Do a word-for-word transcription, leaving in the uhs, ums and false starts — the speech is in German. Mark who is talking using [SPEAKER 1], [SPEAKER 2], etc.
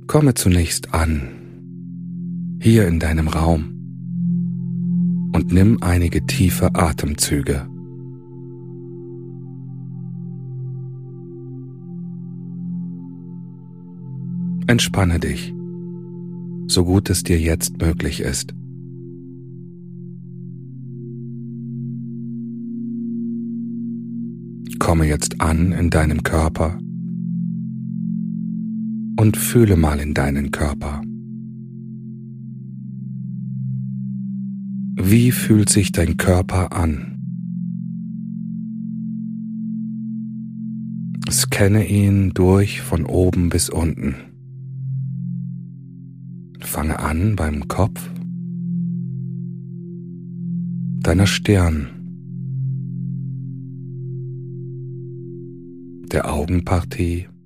[SPEAKER 1] Komme zunächst an, hier in deinem Raum, und nimm einige tiefe Atemzüge. Entspanne dich, so gut es dir jetzt möglich ist. Komme jetzt an in deinem Körper und fühle mal in deinen Körper. Wie fühlt sich dein Körper an? Scanne ihn durch von oben bis unten. Fange an beim Kopf, deiner Stirn, der Augenpartie,